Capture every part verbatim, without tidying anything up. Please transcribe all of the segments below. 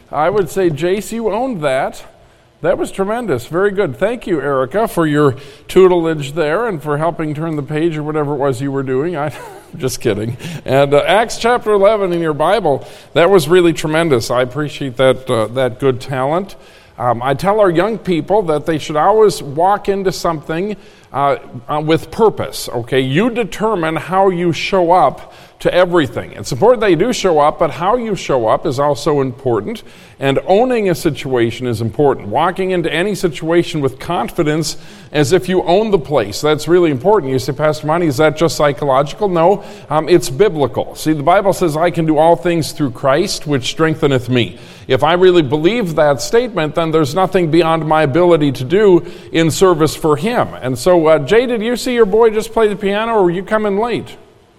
I would say, Jace, you owned that. That was tremendous. Very good. Thank you, Erica, for your tutelage there and for helping turn the page or whatever it was you were doing. I, just kidding. And uh, Acts chapter eleven in your Bible, that was really tremendous. I appreciate that uh, that good talent. Um, I tell our young people that they should always walk into something uh, uh, with purpose, okay? You determine how you show up to everything. It's important that you do show up, but how you show up is also important, and owning a situation is important. Walking into any situation with confidence as if you own the place, that's really important. You say, Pastor Monty, is that just psychological? No, um, it's biblical. See, the Bible says, I can do all things through Christ, which strengtheneth me. If I really believe that statement, then there's nothing beyond my ability to do in service for Him. And so, uh, Jay, did you see your boy just play the piano, or were you coming late?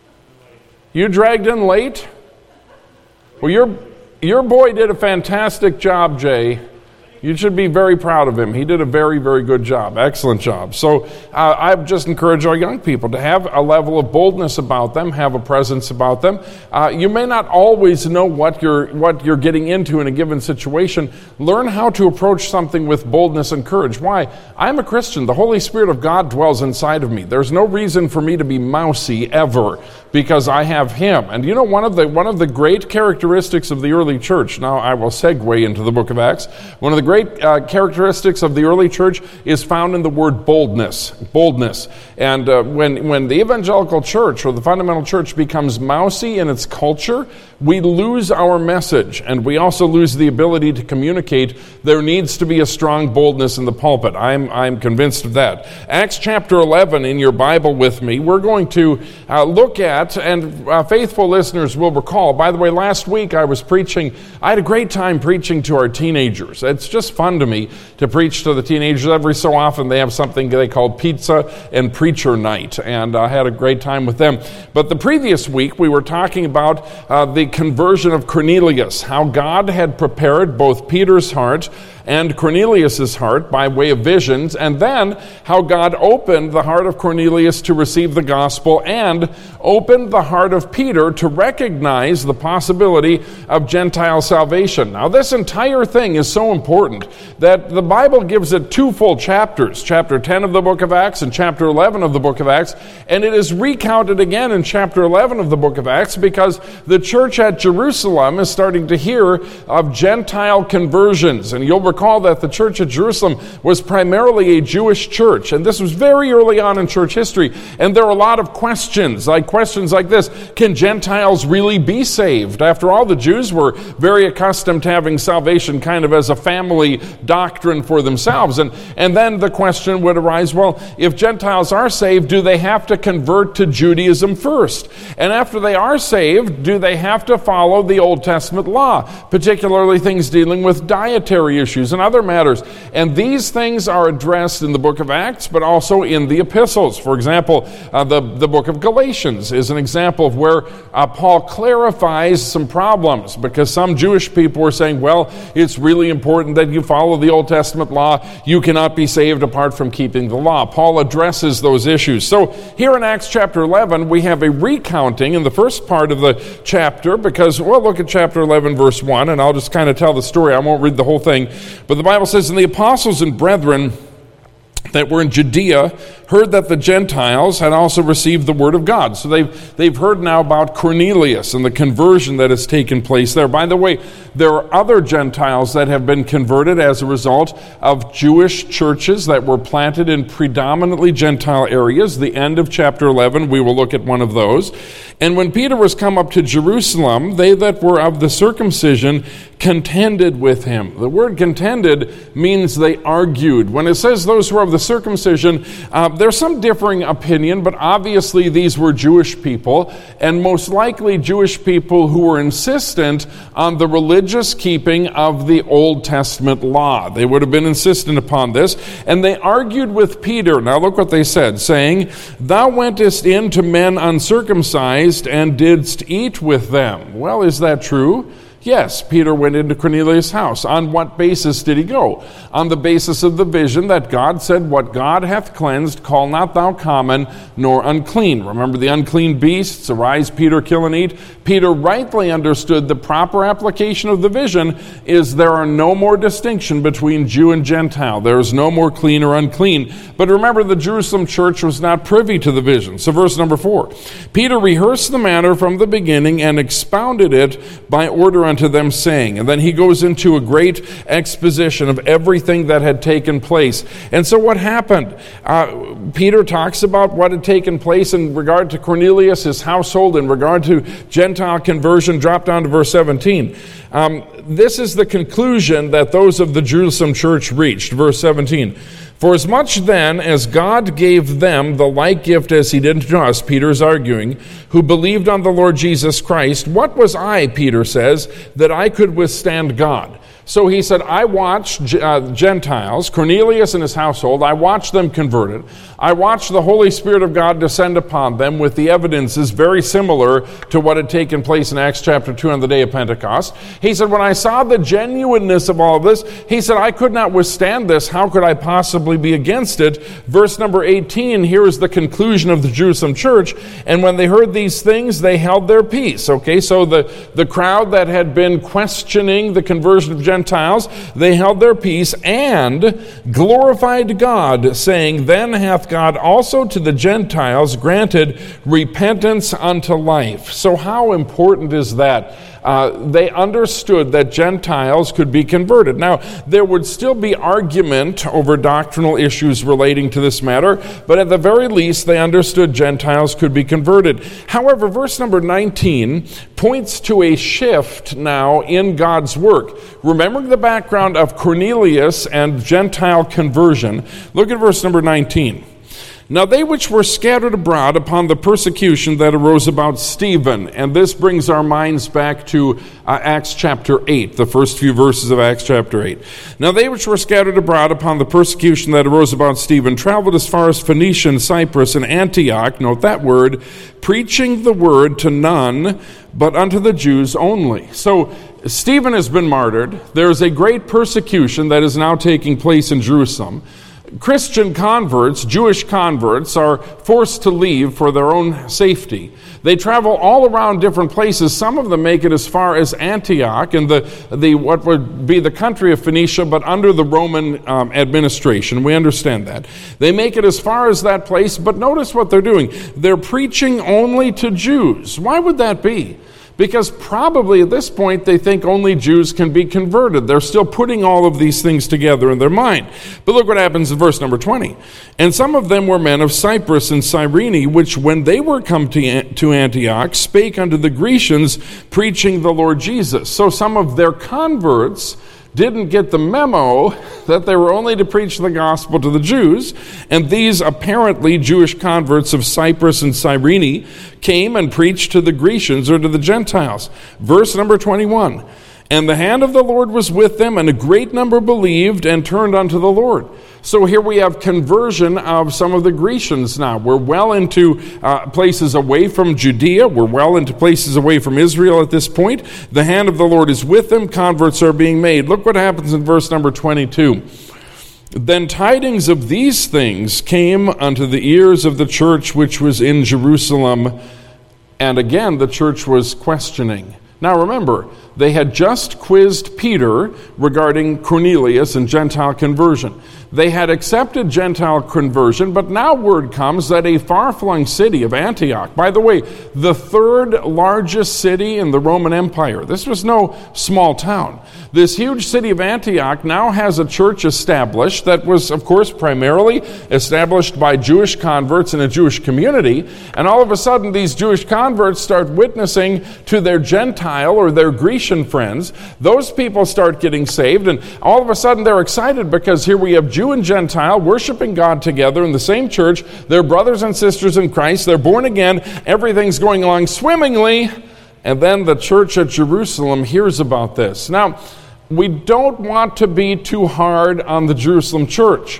You dragged in late? Well, your your boy did a fantastic job, Jay. You should be very proud of him. He did a very, very good job. Excellent job. So uh, I just encourage our young people to have a level of boldness about them, have a presence about them. Uh, you may not always know what you're what you're getting into in a given situation. Learn how to approach something with boldness and courage. Why? I'm a Christian. The Holy Spirit of God dwells inside of me. There's no reason for me to be mousy ever, because I have Him. And you know, one of the one of the great characteristics of the early church, now I will segue into the book of Acts, one of the great uh, characteristics of the early church is found in the word boldness. Boldness. And uh, when, when the evangelical church or the fundamental church becomes mousy in its culture, we lose our message, and we also lose the ability to communicate. There needs to be a strong boldness in the pulpit. I'm, I'm convinced of that. Acts chapter eleven in your Bible with me, we're going to uh, look at, and uh, faithful listeners will recall, by the way, last week I was preaching, I had a great time preaching to our teenagers. It's just fun to me to preach to the teenagers. Every so often they have something they call pizza and preacher night, and I had a great time with them. But the previous week we were talking about uh, the conversion of Cornelius, how God had prepared both Peter's heart and Cornelius' heart by way of visions, and then how God opened the heart of Cornelius to receive the gospel and opened the heart of Peter to recognize the possibility of Gentile salvation. Now, this entire thing is so important that the Bible gives it two full chapters, chapter ten of the book of Acts and chapter eleven of the book of Acts, and it is recounted again in chapter eleven of the book of Acts because the church at Jerusalem is starting to hear of Gentile conversions. And you'll recall that the church at Jerusalem was primarily a Jewish church, and this was very early on in church history, and there were a lot of questions, like questions like this: can Gentiles really be saved? After all, the Jews were very accustomed to having salvation kind of as a family doctrine for themselves, and, and then the question would arise, well, if Gentiles are saved, do they have to convert to Judaism first? And after they are saved, do they have to follow the Old Testament law, particularly things dealing with dietary issues and other matters? And these things are addressed in the book of Acts, but also in the epistles. For example, uh, the, the book of Galatians is an example of where uh, Paul clarifies some problems, because some Jewish people were saying, well, it's really important that you follow the Old Testament law. You cannot be saved apart from keeping the law. Paul addresses those issues. So here in Acts chapter eleven, we have a recounting in the first part of the chapter, because, well, look at chapter eleven, verse one, and I'll just kind of tell the story. I won't read the whole thing. But the Bible says, and the apostles and brethren that were in Judea heard that the Gentiles had also received the word of God. So they've, they've heard now about Cornelius and the conversion that has taken place there. By the way, there are other Gentiles that have been converted as a result of Jewish churches that were planted in predominantly Gentile areas. The end of chapter eleven, we will look at one of those. And when Peter was come up to Jerusalem, they that were of the circumcision contended with him. The word contended means they argued. When it says those who are of the circumcision, uh, there's some differing opinion, but obviously these were Jewish people, and most likely Jewish people who were insistent on the religious keeping of the Old Testament law. They would have been insistent upon this, and they argued with Peter. Now look what they said, saying, thou wentest in to men uncircumcised and didst eat with them. Well, is that true? Yes, Peter went into Cornelius' house. On what basis did he go? On the basis of the vision that God said, "What God hath cleansed, call not thou common, nor unclean." Remember the unclean beasts, arise, Peter, kill and eat. Peter rightly understood the proper application of the vision is there are no more distinction between Jew and Gentile. There is no more clean or unclean. But remember, the Jerusalem church was not privy to the vision. So verse number four, Peter rehearsed the matter from the beginning and expounded it by order unto them, saying, and then he goes into a great exposition of everything that had taken place. And so what happened? Uh, Peter talks about what had taken place in regard to Cornelius, his household, in regard to Gentile conversion. Drop down to verse seventeen. Um, this is the conclusion that those of the Jerusalem church reached. Verse seventeen. For as much then as God gave them the like gift as he did to us, Peter is arguing, who believed on the Lord Jesus Christ, what was I, Peter says, that I could withstand God? So he said, I watched uh, Gentiles, Cornelius and his household, I watched them converted. I watched the Holy Spirit of God descend upon them with the evidences very similar to what had taken place in Acts chapter two on the day of Pentecost. He said, when I saw the genuineness of all of this, he said, I could not withstand this. How could I possibly be against it? Verse number eighteen, here is the conclusion of the Jerusalem church. And when they heard these things, they held their peace. Okay, so the, the crowd that had been questioning the conversion of Gentiles, they held their peace and glorified God, saying, then hath God also to the Gentiles granted repentance unto life. So how important is that? Uh, they understood that Gentiles could be converted. Now, there would still be argument over doctrinal issues relating to this matter, but at the very least, they understood Gentiles could be converted. However, verse number nineteen points to a shift now in God's work. Remember the background of Cornelius and Gentile conversion. Look at verse number nineteen. Now they which were scattered abroad upon the persecution that arose about Stephen, and this brings our minds back to uh, Acts chapter eight, the first few verses of Acts chapter eight. Now they which were scattered abroad upon the persecution that arose about Stephen traveled as far as Phoenicia and Cyprus and Antioch, note that word, preaching the word to none but unto the Jews only. So Stephen has been martyred. There is a great persecution that is now taking place in Jerusalem. Christian converts, Jewish converts, are forced to leave for their own safety. They travel all around different places. Some of them make it as far as Antioch and the, the what would be the country of Phoenicia, but under the Roman um, administration. We understand that. They make it as far as that place, but notice what they're doing. They're preaching only to Jews. Why would that be? Because probably at this point they think only Jews can be converted. They're still putting all of these things together in their mind. But look what happens in verse number twenty. And some of them were men of Cyprus and Cyrene, which when they were come to Antioch, spake unto the Grecians, preaching the Lord Jesus. So some of their converts didn't get the memo that they were only to preach the gospel to the Jews, and these apparently Jewish converts of Cyprus and Cyrene came and preached to the Grecians or to the Gentiles. Verse number twenty-one, and the hand of the Lord was with them, and a great number believed and turned unto the Lord. So here we have conversion of some of the Grecians now. We're well into uh, places away from Judea. We're well into places away from Israel at this point. The hand of the Lord is with them. Converts are being made. Look what happens in verse number twenty-two. Then tidings of these things came unto the ears of the church which was in Jerusalem. And again, the church was questioning. Now remember, they had just quizzed Peter regarding Cornelius and Gentile conversion. They had accepted Gentile conversion, but now word comes that a far-flung city of Antioch, by the way, the third largest city in the Roman Empire. This was no small town. This huge city of Antioch now has a church established that was, of course, primarily established by Jewish converts in a Jewish community. And all of a sudden, these Jewish converts start witnessing to their Gentile or their Grecian friends. Those people start getting saved, and all of a sudden they're excited because here we have Jew and Gentile worshiping God together in the same church. They're brothers and sisters in Christ. They're born again. Everything's going along swimmingly. And then the church at Jerusalem hears about this. Now, we don't want to be too hard on the Jerusalem church,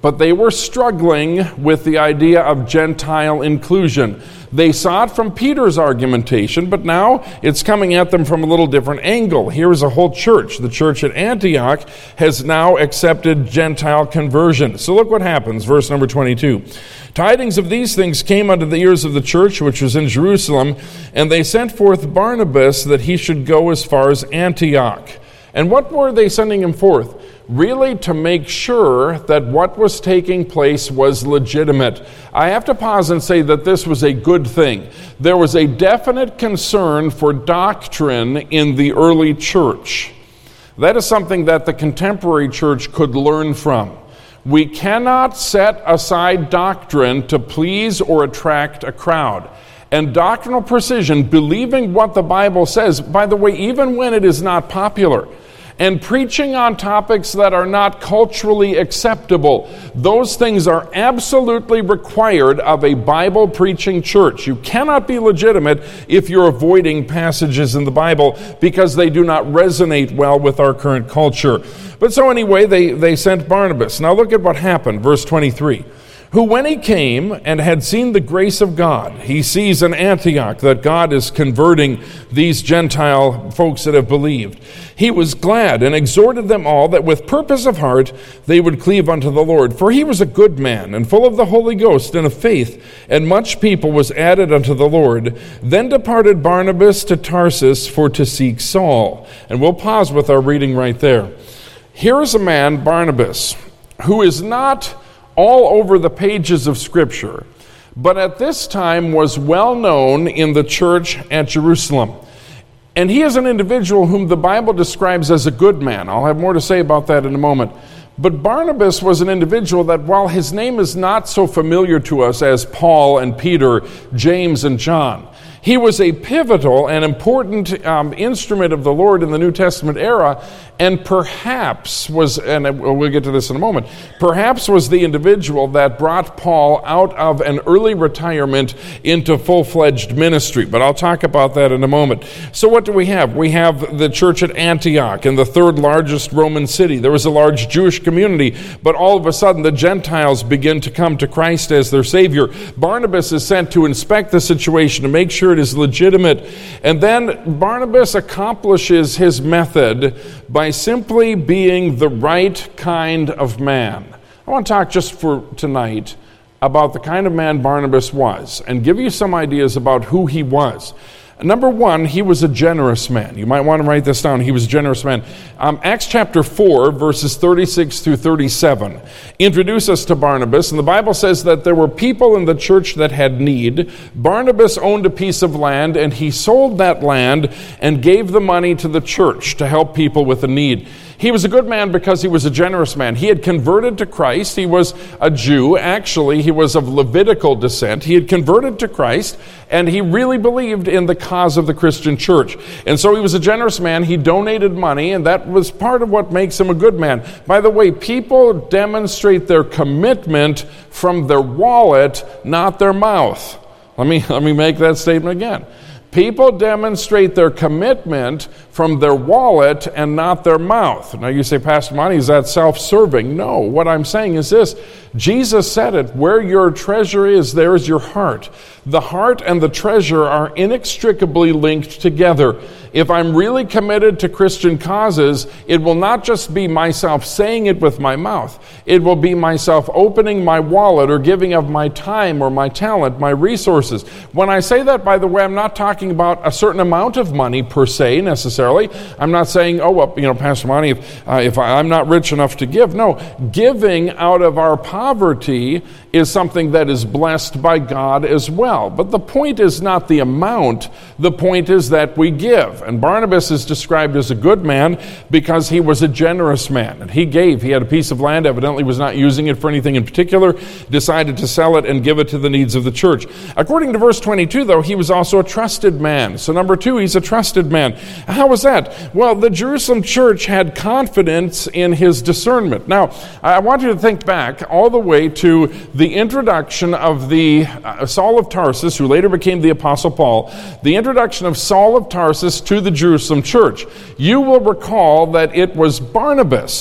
but they were struggling with the idea of Gentile inclusion. They saw it from Peter's argumentation, but now it's coming at them from a little different angle. Here's a whole church. The church at Antioch has now accepted Gentile conversion. So look what happens, verse number twenty-two. Tidings of these things came unto the ears of the church which was in Jerusalem, and they sent forth Barnabas that he should go as far as Antioch. And what were they sending him forth? Really to make sure that what was taking place was legitimate. I have to pause and say that this was a good thing. There was a definite concern for doctrine in the early church. That is something that the contemporary church could learn from. We cannot set aside doctrine to please or attract a crowd. And doctrinal precision, believing what the Bible says, by the way, even when it is not popular, and preaching on topics that are not culturally acceptable, those things are absolutely required of a Bible-preaching church. You cannot be legitimate if you're avoiding passages in the Bible because they do not resonate well with our current culture. But so anyway, they, they sent Barnabas. Now look at what happened, verse twenty-three. Who, when he came and had seen the grace of God, he sees in Antioch that God is converting these Gentile folks that have believed. He was glad and exhorted them all that with purpose of heart they would cleave unto the Lord. For he was a good man and full of the Holy Ghost and of faith, and much people was added unto the Lord. Then departed Barnabas to Tarsus for to seek Saul. And we'll pause with our reading right there. Here is a man, Barnabas, who is not all over the pages of Scripture, but at this time was well known in the church at Jerusalem. And he is an individual whom the Bible describes as a good man. I'll have more to say about that in a moment. But Barnabas was an individual that, while his name is not so familiar to us as Paul and Peter, James and John, he was a pivotal and important um, instrument of the Lord in the New Testament era, and perhaps was, and we'll get to this in a moment, perhaps was the individual that brought Paul out of an early retirement into full-fledged ministry. But I'll talk about that in a moment. So what do we have? We have the church at Antioch, in the third largest Roman city. There was a large Jewish community, but all of a sudden the Gentiles begin to come to Christ as their Savior. Barnabas is sent to inspect the situation to make sure it is legitimate. And then Barnabas accomplishes his method by simply being the right kind of man. I want to talk just for tonight about the kind of man Barnabas was and give you some ideas about who he was. Number one, he was a generous man. You might want to write this down. He was a generous man. Um, Acts chapter four, verses thirty-six through thirty-seven, introduce us to Barnabas. And the Bible says that there were people in the church that had need. Barnabas owned a piece of land, and he sold that land and gave the money to the church to help people with a need. He was a good man because he was a generous man. He had converted to Christ. He was a Jew. Actually, he was of Levitical descent. He had converted to Christ, and he really believed in the cause of the Christian church. And so he was a generous man. He donated money, and that was part of what makes him a good man. By the way, people demonstrate their commitment from their wallet, not their mouth. Let me, let me make that statement again. People demonstrate their commitment from their wallet and not their mouth. Now you say, Pastor Monty, is that self-serving? No, what I'm saying is this. Jesus said it, where your treasure is, there is your heart. The heart and the treasure are inextricably linked together. If I'm really committed to Christian causes, it will not just be myself saying it with my mouth. It will be myself opening my wallet or giving of my time or my talent, my resources. When I say that, by the way, I'm not talking about a certain amount of money per se necessarily. I'm not saying, oh, well, you know, Pastor Monty, if, uh, if I, I'm not rich enough to give. No, giving out of our poverty is something that is blessed by God as well. But the point is not the amount. The point is that we give. And Barnabas is described as a good man because he was a generous man. And he gave. He had a piece of land, evidently was not using it for anything in particular, decided to sell it and give it to the needs of the church. According to verse twenty-two, though, he was also a trusted man. So number two, he's a trusted man. How was that? Well, the Jerusalem church had confidence in his discernment. Now, I want you to think back all the way to the introduction of the uh, Saul of Tarsus, who later became the Apostle Paul, the introduction of Saul of Tarsus to the Jerusalem church. You will recall that it was Barnabas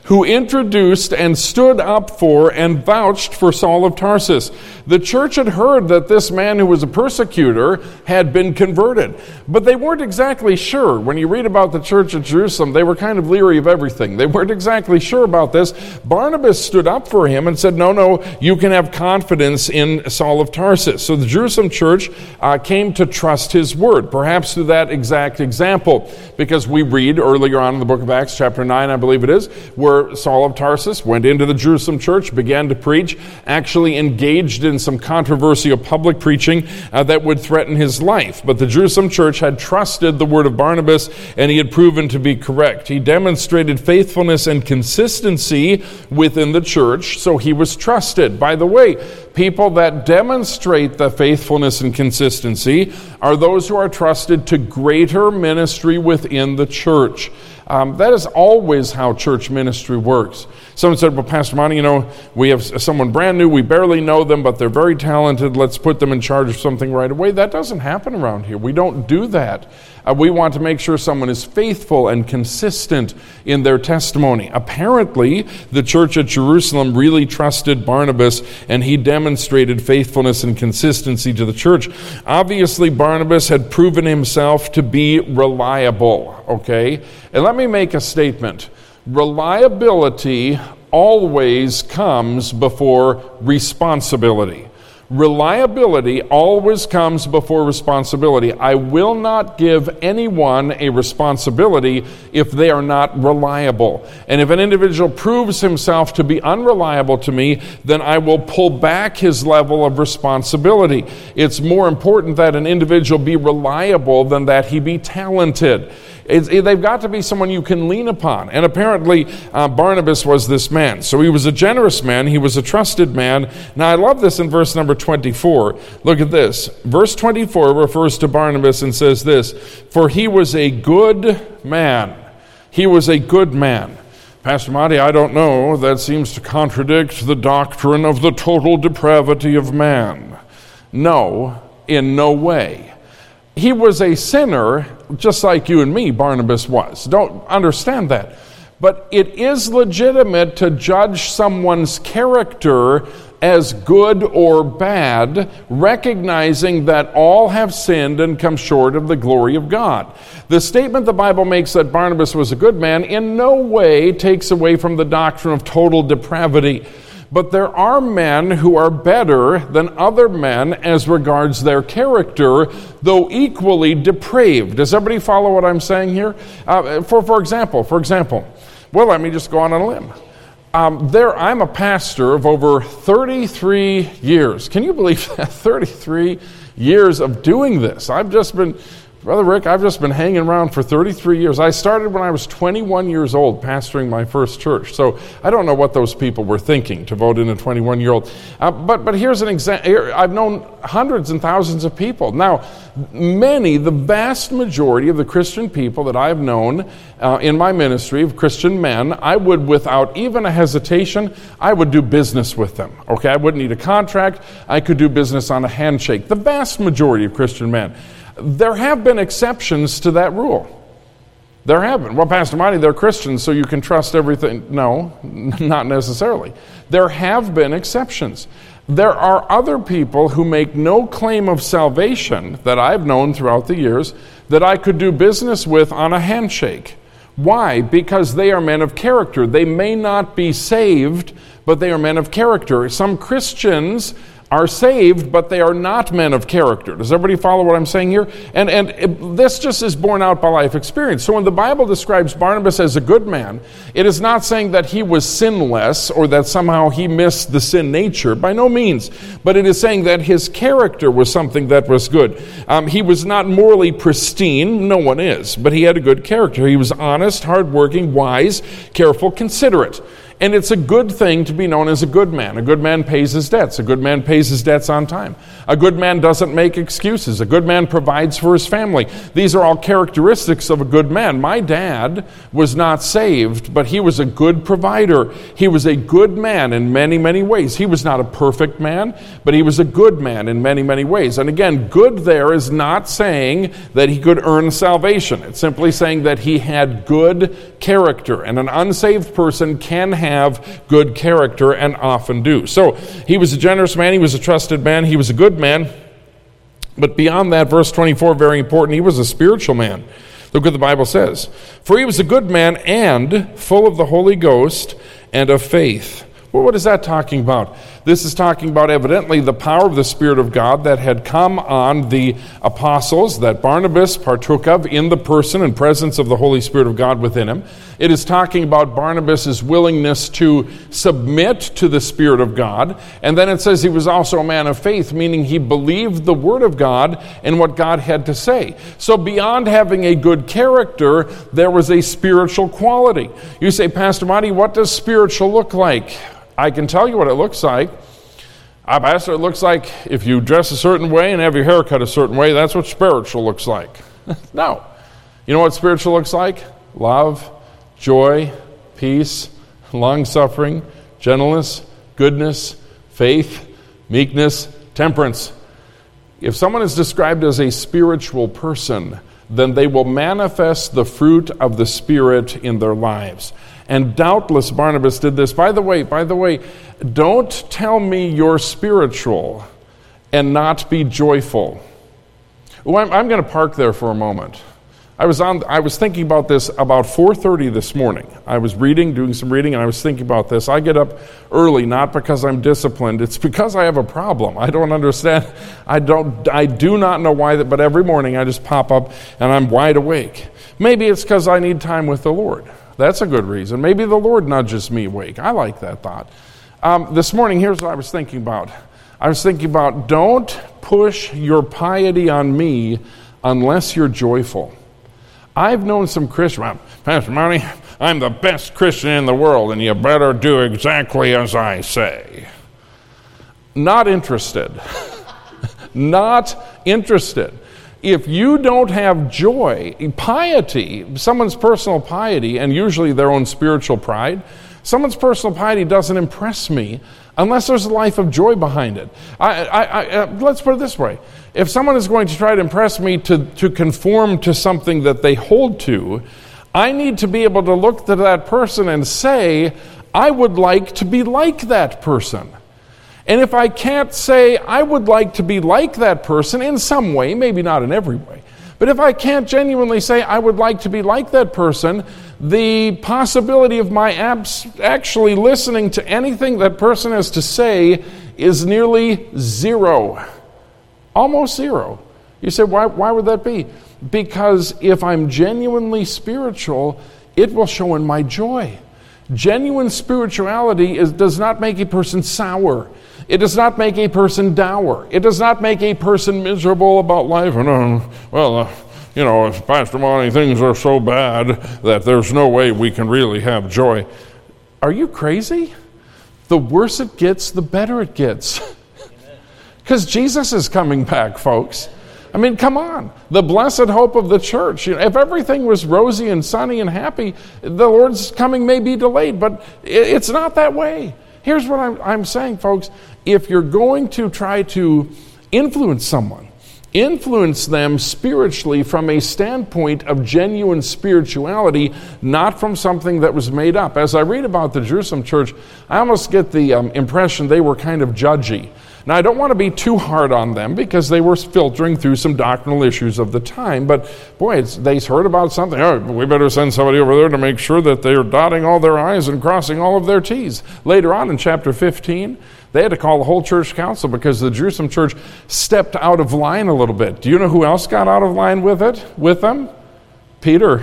who introduced and stood up for and vouched for Saul of Tarsus. The church had heard that this man who was a persecutor had been converted, but they weren't exactly sure. When you read about the church at Jerusalem, they were kind of leery of everything. They weren't exactly sure about this. Barnabas stood up for him and said, no, no, you can have confidence in Saul of Tarsus. So the Jerusalem church uh, came to trust his word, perhaps through that exact example, because we read earlier on in the book of Acts, chapter nine, I believe it is, where Saul of Tarsus went into the Jerusalem church, began to preach, actually engaged in some controversial public preaching uh, that would threaten his life. But the Jerusalem church had trusted the word of Barnabas, and he had proven to be correct. He demonstrated faithfulness and consistency within the church, so he was trusted. By the way, people that demonstrate the faithfulness and consistency are those who are trusted to greater ministry within the church. Um, that is always how church ministry works. Someone said, well, Pastor Monty, you know, we have someone brand new, we barely know them, but they're very talented, let's put them in charge of something right away. That doesn't happen around here. We don't do that. Uh, we want to make sure someone is faithful and consistent in their testimony. Apparently, the church at Jerusalem really trusted Barnabas, and he demonstrated faithfulness and consistency to the church. Obviously, Barnabas had proven himself to be reliable, okay? And let me make a statement. Reliability always comes before responsibility. Reliability always comes before responsibility. I will not give anyone a responsibility if they are not reliable. And if an individual proves himself to be unreliable to me, then I will pull back his level of responsibility. It's more important that an individual be reliable than that he be talented. It's, they've got to be someone you can lean upon. And apparently, uh, Barnabas was this man. So he was a generous man. He was a trusted man. Now, I love this in verse number twenty-four. Look at this. Verse twenty-four refers to Barnabas and says this, for he was a good man. He was a good man. Pastor Monty, I don't know. That seems to contradict the doctrine of the total depravity of man. No, in no way. He was a sinner, just like you and me, Barnabas was. Don't understand that. But it is legitimate to judge someone's character as good or bad, recognizing that all have sinned and come short of the glory of God. The statement the Bible makes that Barnabas was a good man in no way takes away from the doctrine of total depravity. But there are men who are better than other men as regards their character, though equally depraved. Does everybody follow what I'm saying here? Uh, for for example, for example, well, let me just go on a limb. Um, there, I'm a pastor of over thirty-three years. Can you believe that? thirty-three years of doing this. I've just been... Brother Rick, I've just been hanging around for thirty-three years. I started when I was twenty-one years old pastoring my first church. So I don't know what those people were thinking to vote in a twenty-one-year-old. Uh, but but here's an example. I've known hundreds and thousands of people. Now, many, the vast majority of the Christian people that I've known uh, in my ministry of Christian men, I would, without even a hesitation, I would do business with them. Okay, I wouldn't need a contract. I could do business on a handshake. The vast majority of Christian men. There have been exceptions to that rule. There have been. Well, Pastor Monty, they're Christians, so you can trust everything. No, not necessarily. There have been exceptions. There are other people who make no claim of salvation that I've known throughout the years that I could do business with on a handshake. Why? Because they are men of character. They may not be saved, but they are men of character. Some Christians are saved, but they are not men of character. Does everybody follow what I'm saying here? And and it, this just is borne out by life experience. So when the Bible describes Barnabas as a good man, it is not saying that he was sinless or that somehow he missed the sin nature. By no means. But it is saying that his character was something that was good. Um, he was not morally pristine. No one is. But he had a good character. He was honest, hardworking, wise, careful, considerate. And it's a good thing to be known as a good man. A good man pays his debts. A good man pays his debts on time. A good man doesn't make excuses. A good man provides for his family. These are all characteristics of a good man. My dad was not saved, but he was a good provider. He was a good man in many, many ways. He was not a perfect man, but he was a good man in many, many ways. And again, good there is not saying that he could earn salvation. It's simply saying that he had good character. And an unsaved person can have have good character and often do. So he was a generous man, he was a trusted man, he was a good man. But beyond that, verse twenty-four, very important, he was a spiritual man. Look what the Bible says. For he was a good man and full of the Holy Ghost and of faith. Well, what is that talking about? This is talking about evidently the power of the Spirit of God that had come on the apostles that Barnabas partook of in the person and presence of the Holy Spirit of God within him. It is talking about Barnabas' willingness to submit to the Spirit of God. And then it says he was also a man of faith, meaning he believed the Word of God and what God had to say. So beyond having a good character, there was a spiritual quality. You say, Pastor Monty, what does spiritual look like? I can tell you what it looks like. Uh, Pastor, it looks like if you dress a certain way and have your hair cut a certain way, that's what spiritual looks like. No. You know what spiritual looks like? Love, joy, peace, long-suffering, gentleness, goodness, faith, meekness, temperance. If someone is described as a spiritual person, then they will manifest the fruit of the Spirit in their lives. And doubtless Barnabas did this. By the way, by the way, don't tell me you're spiritual and not be joyful. Well, I'm, I'm going to park there for a moment. I was on. I was thinking about this about four thirty this morning. I was reading, doing some reading, and I was thinking about this. I get up early not because I'm disciplined. It's because I have a problem. I don't understand. I don't. I do not know why. That, but every morning I just pop up and I'm wide awake. Maybe it's because I need time with the Lord. That's a good reason. Maybe the Lord nudges me awake. I like that thought. Um, this morning, here's what I was thinking about. I was thinking about don't push your piety on me unless you're joyful. I've known some Christians, well, Pastor Monty, I'm the best Christian in the world, and you better do exactly as I say. Not interested. Not interested. If you don't have joy, piety, someone's personal piety, and usually their own spiritual pride, someone's personal piety doesn't impress me unless there's a life of joy behind it. I, I, I, uh, let's put it this way. If someone is going to try to impress me to, to conform to something that they hold to, I need to be able to look to that person and say, I would like to be like that person. And if I can't say, I would like to be like that person in some way, maybe not in every way, but if I can't genuinely say, I would like to be like that person, the possibility of my abs- actually listening to anything that person has to say is nearly zero. Almost zero. You say, why, why would that be? Because if I'm genuinely spiritual, it will show in my joy. Genuine spirituality is, does not make a person sour. It does not make a person dour. It does not make a person miserable about life. And, uh, well, uh, you know, Pastor Monty, things are so bad that there's no way we can really have joy. Are you crazy? The worse it gets, the better it gets. Because Jesus is coming back, folks. I mean, come on. The blessed hope of the church. You know, if everything was rosy and sunny and happy, the Lord's coming may be delayed, but it's not that way. Here's what I'm, I'm saying, folks. If you're going to try to influence someone, influence them spiritually from a standpoint of genuine spirituality, not from something that was made up. As I read about the Jerusalem church, I almost get the um, impression they were kind of judgy. Now, I don't want to be too hard on them because they were filtering through some doctrinal issues of the time, but boy, it's, they heard about something. Oh, we better send somebody over there to make sure that they're dotting all their I's and crossing all of their T's. Later on in chapter fifteen, they had to call the whole church council because the Jerusalem church stepped out of line a little bit. Do you know who else got out of line with it, with them? Peter.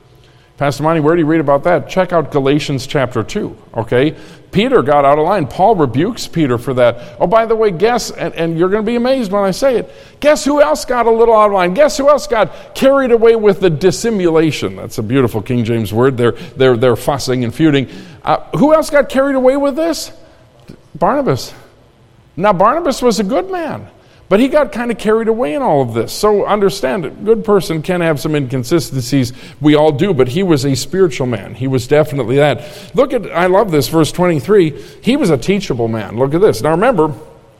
Pastor Monty, where do you read about that? Check out Galatians chapter two, okay? Peter got out of line. Paul rebukes Peter for that. Oh, by the way, guess, and, and you're going to be amazed when I say it, guess who else got a little out of line? Guess who else got carried away with the dissimulation? That's a beautiful King James word. They're, they're, they're fussing and feuding. Uh, who else got carried away with this? Barnabas. Now, Barnabas was a good man, but he got kind of carried away in all of this. So understand, a good person can have some inconsistencies. We all do, but he was a spiritual man. He was definitely that. Look at, I love this, verse twenty-three. He was a teachable man. Look at this. Now remember,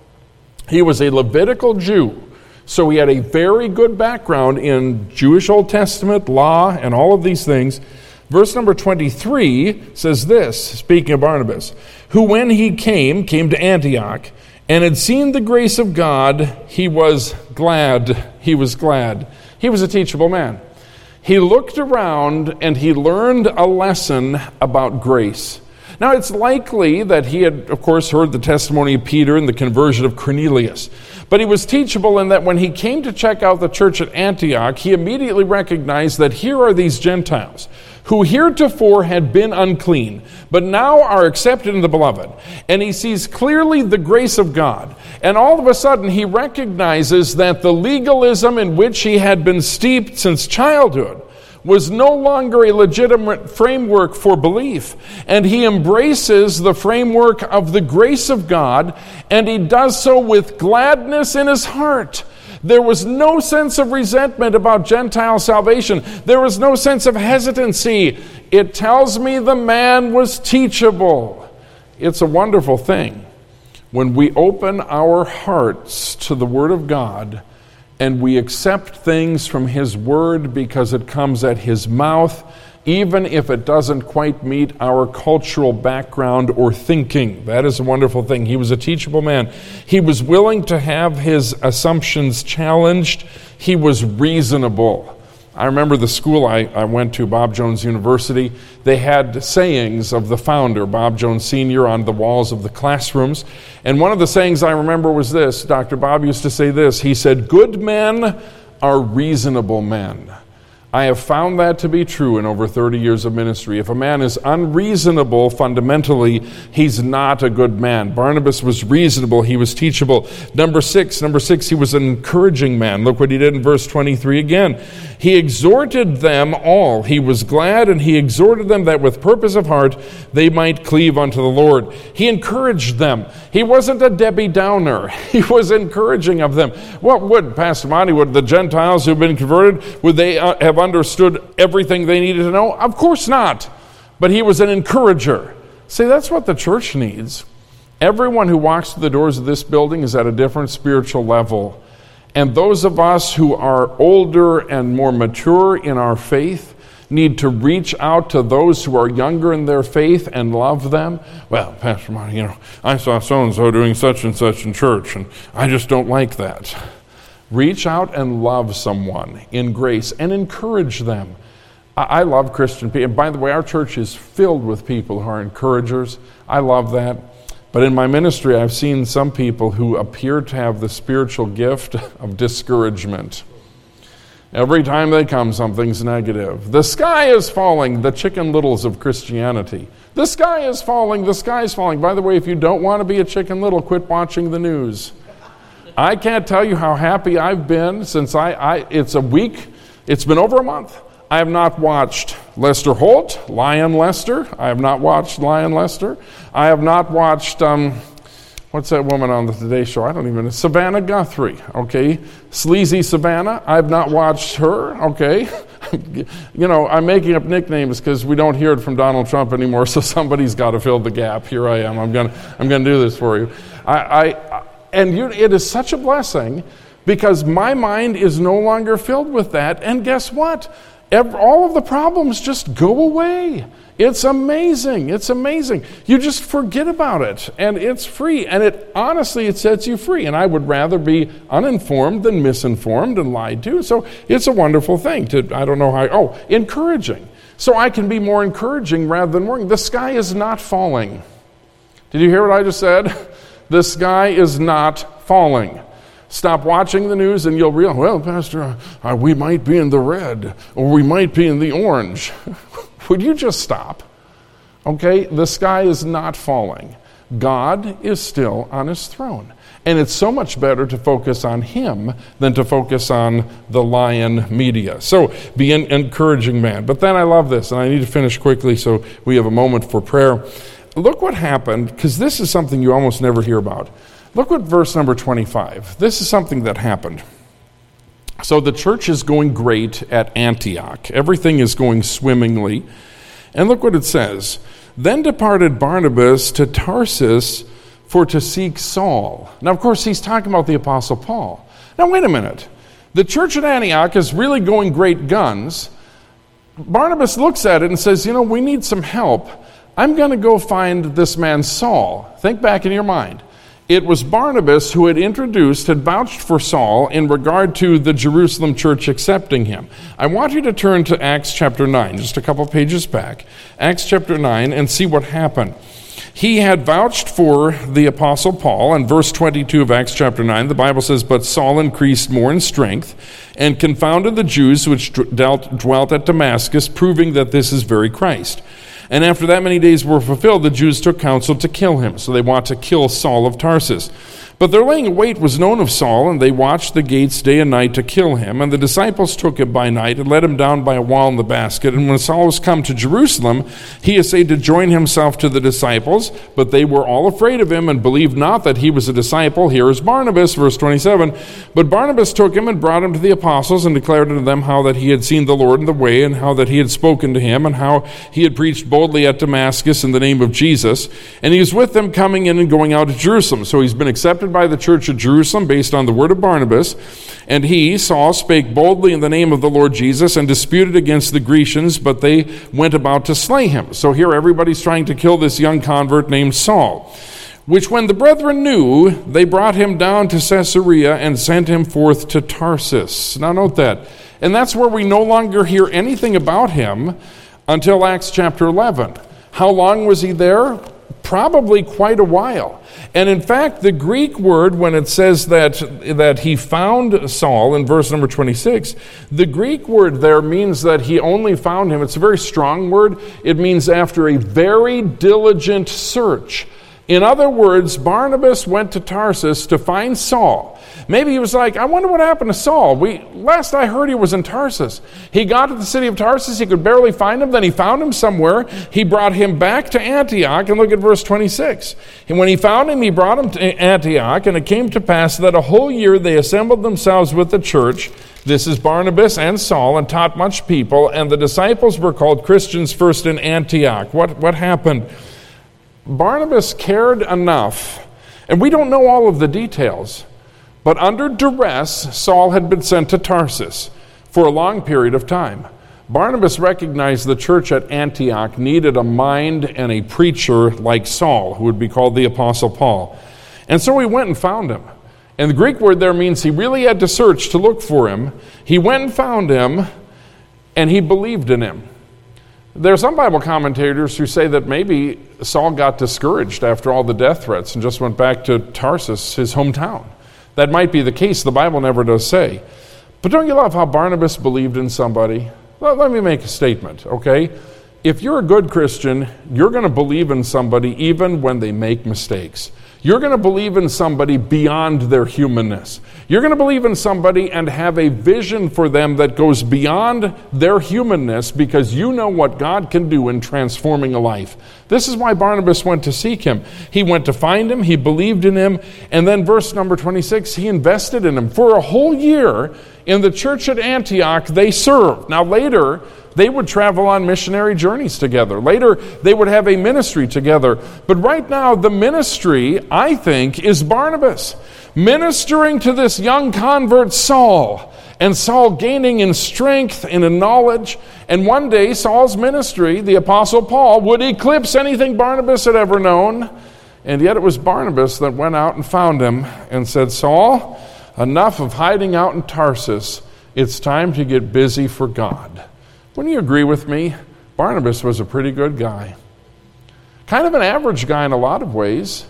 he was a Levitical Jew. So he had a very good background in Jewish Old Testament law and all of these things. Verse number twenty-three says this, speaking of Barnabas, who when he came, came to Antioch, and had seen the grace of God, he was glad. He was glad. He was a teachable man. He looked around and he learned a lesson about grace. Now, it's likely that he had, of course, heard the testimony of Peter and the conversion of Cornelius. But he was teachable in that when he came to check out the church at Antioch, he immediately recognized that here are these Gentiles who heretofore had been unclean, but now are accepted in the beloved. And he sees clearly the grace of God. And all of a sudden, he recognizes that the legalism in which he had been steeped since childhood was no longer a legitimate framework for belief. And he embraces the framework of the grace of God, and he does so with gladness in his heart. There was no sense of resentment about Gentile salvation. There was no sense of hesitancy. It tells me the man was teachable. It's a wonderful thing when we open our hearts to the Word of God and we accept things from His Word because it comes at His mouth, even if it doesn't quite meet our cultural background or thinking. That is a wonderful thing. He was a teachable man. He was willing to have his assumptions challenged. He was reasonable. I remember the school I, I went to, Bob Jones University. They had sayings of the founder, Bob Jones Senior, on the walls of the classrooms. And one of the sayings I remember was this. Doctor Bob used to say this. He said, "Good men are reasonable men." I have found that to be true in over thirty years of ministry. If a man is unreasonable fundamentally, he's not a good man. Barnabas was reasonable. He was teachable. Number six, number six, he was an encouraging man. Look what he did in verse twenty-three again. He exhorted them all. He was glad, and he exhorted them that with purpose of heart they might cleave unto the Lord. He encouraged them. He wasn't a Debbie Downer. He was encouraging of them. What would, Pastor Monty, would the Gentiles who've been converted, would they uh, have understood everything they needed to know? Of course not. But he was an encourager. See, that's what the church needs. Everyone who walks through the doors of this building is at a different spiritual level. And those of us who are older and more mature in our faith need to reach out to those who are younger in their faith and love them. Well, Pastor Monty, you know, I saw so-and-so doing such and such in church, and I just don't like that. Reach out and love someone in grace and encourage them. I love Christian people. And by the way, our church is filled with people who are encouragers. I love that. But in my ministry, I've seen some people who appear to have the spiritual gift of discouragement. Every time they come, something's negative. The sky is falling, the Chicken Littles of Christianity. The sky is falling, the sky is falling. By the way, if you don't want to be a Chicken Little, quit watching the news. I can't tell you how happy I've been since I, I, it's a week, it's been over a month. I have not watched Lester Holt, Lion Lester. I have not watched Lion Lester. I have not watched, um, what's that woman on the Today Show? I don't even know. Savannah Guthrie, okay? Sleazy Savannah. I have not watched her, okay? You know, I'm making up nicknames because we don't hear it from Donald Trump anymore, so somebody's got to fill the gap. Here I am. I'm going to I'm gonna do this for you. I, I And you, it is such a blessing because my mind is no longer filled with that. And guess what? Every, all of the problems just go away. It's amazing. It's amazing. You just forget about it, and it's free. And it honestly, it sets you free. And I would rather be uninformed than misinformed and lied to. So it's a wonderful thing to, I don't know how, oh, encouraging. So I can be more encouraging rather than worrying. The sky is not falling. Did you hear what I just said? The sky is not falling. Stop watching the news and you'll realize, well, Pastor, uh, we might be in the red or we might be in the orange. Would you just stop? Okay, the sky is not falling. God is still on his throne. And it's so much better to focus on him than to focus on the lion media. So be an encouraging man. But then I love this, and I need to finish quickly so we have a moment for prayer. Look what happened, because this is something you almost never hear about. Look what verse number twenty-five. This is something that happened. So the church is going great at Antioch. Everything is going swimmingly. And look what it says. Then departed Barnabas to Tarsus for to seek Saul. Now, of course, he's talking about the Apostle Paul. Now, wait a minute. The church at Antioch is really going great guns. Barnabas looks at it and says, you know, we need some help. I'm going to go find this man Saul. Think back in your mind. It was Barnabas who had introduced, had vouched for Saul in regard to the Jerusalem church accepting him. I want you to turn to Acts chapter nine, just a couple pages back. Acts chapter nine, and see what happened. He had vouched for the Apostle Paul. In verse twenty-two of Acts chapter nine, the Bible says, but Saul increased more in strength and confounded the Jews which dwelt, dwelt at Damascus, proving that this is very Christ. And after that many days were fulfilled, the Jews took counsel to kill him. So they want to kill Saul of Tarsus. But their laying in wait was known of Saul, and they watched the gates day and night to kill him. And the disciples took him by night and let him down by a wall in the basket. And when Saul was come to Jerusalem, he essayed to join himself to the disciples, but they were all afraid of him and believed not that he was a disciple. Here is Barnabas, verse twenty-seven. But Barnabas took him and brought him to the apostles and declared unto them how that he had seen the Lord in the way, and how that he had spoken to him, and how he had preached boldly at Damascus in the name of Jesus. And he was with them coming in and going out of Jerusalem. So he's been accepted by the church of Jerusalem based on the word of Barnabas. And he, Saul, spake boldly in the name of the Lord Jesus and disputed against the Grecians, but they went about to slay him. So here everybody's trying to kill this young convert named Saul. Which when the brethren knew, they brought him down to Caesarea and sent him forth to Tarsus. Now note that. And that's where we no longer hear anything about him until Acts chapter eleven. How long was he there? Probably quite a while. And in fact, the Greek word, when it says that, that he found Saul in verse number twenty-six, the Greek word there means that he only found him. It's a very strong word. It means after a very diligent search. In other words, Barnabas went to Tarsus to find Saul. Maybe he was like, I wonder what happened to Saul. We last I heard he was in Tarsus. He got to the city of Tarsus. He could barely find him. Then he found him somewhere. He brought him back to Antioch. And look at verse twenty-six. And when he found him, he brought him to Antioch. And it came to pass that a whole year they assembled themselves with the church. This is Barnabas and Saul, and taught much people. And the disciples were called Christians first in Antioch. What, what happened? Barnabas cared enough, and we don't know all of the details, but under duress, Saul had been sent to Tarsus for a long period of time. Barnabas recognized the church at Antioch needed a mind and a preacher like Saul, who would be called the Apostle Paul. And so he went and found him. And the Greek word there means he really had to search to look for him. He went and found him, and he believed in him. There are some Bible commentators who say that maybe Saul got discouraged after all the death threats and just went back to Tarsus, his hometown. That might be the case. The Bible never does say. But don't you love how Barnabas believed in somebody? Well, let me make a statement, okay? If you're a good Christian, you're going to believe in somebody even when they make mistakes. You're going to believe in somebody beyond their humanness. You're going to believe in somebody and have a vision for them that goes beyond their humanness because you know what God can do in transforming a life. This is why Barnabas went to seek him. He went to find him, he believed in him, and then verse number twenty-six, he invested in him. For a whole year in the church at Antioch, they served. Now later, they would travel on missionary journeys together. Later, they would have a ministry together. But right now, the ministry, I think, is Barnabas, ministering to this young convert, Saul, and Saul gaining in strength and in knowledge. And one day, Saul's ministry, the Apostle Paul, would eclipse anything Barnabas had ever known. And yet it was Barnabas that went out and found him and said, Saul, enough of hiding out in Tarsus. It's time to get busy for God. Wouldn't you agree with me? Barnabas was a pretty good guy. Kind of an average guy in a lot of ways.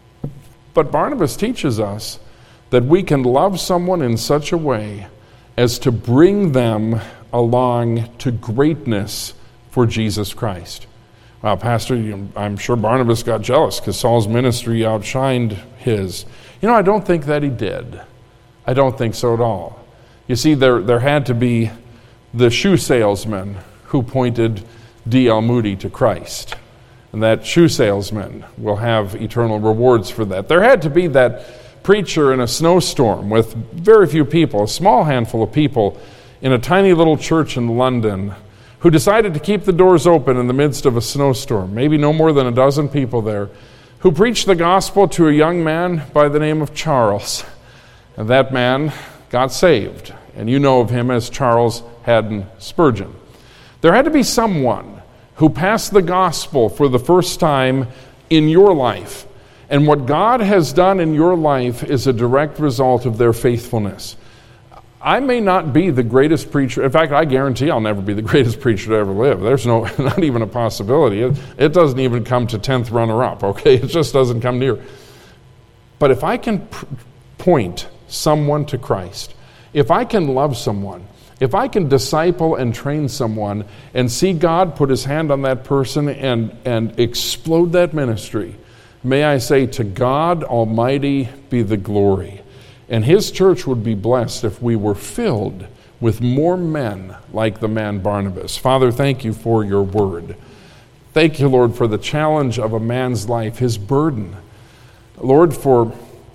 But Barnabas teaches us that we can love someone in such a way as to bring them along to greatness for Jesus Christ. Well, Pastor, you- I'm sure Barnabas got jealous because Saul's ministry outshined his. You know, I don't think that he did. I don't think so at all. You see, there, there had to be the shoe salesman who pointed D L Moody to Christ. And that shoe salesman will have eternal rewards for that. There had to be that preacher in a snowstorm with very few people, a small handful of people in a tiny little church in London who decided to keep the doors open in the midst of a snowstorm, maybe no more than a dozen people there, who preached the gospel to a young man by the name of Charles. And that man got saved. And you know of him as Charles Haddon Spurgeon. There had to be someone who passed the gospel for the first time in your life. And what God has done in your life is a direct result of their faithfulness. I may not be the greatest preacher. In fact, I guarantee I'll never be the greatest preacher to ever live. There's no, not even a possibility. It, it doesn't even come to tenth runner-up, okay? It just doesn't come near. But if I can pr- point someone to Christ, if I can love someone, if I can disciple and train someone and see God put his hand on that person and, and explode that ministry, may I say, to God Almighty be the glory. And his church would be blessed if we were filled with more men like the man Barnabas. Father, thank you for your word. Thank you, Lord, for the challenge of a man's life, his burden. Lord, for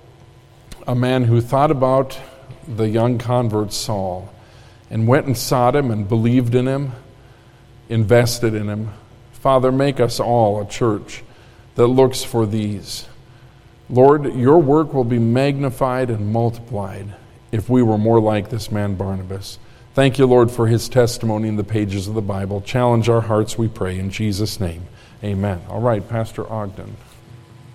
a man who thought about the young convert Saul and went and sought him and believed in him, invested in him. Father, make us all a church that looks for these. Lord, your work will be magnified and multiplied if we were more like this man Barnabas. Thank you, Lord, for his testimony in the pages of the Bible. Challenge our hearts, we pray, in Jesus' name. Amen. All right, Pastor Ogden.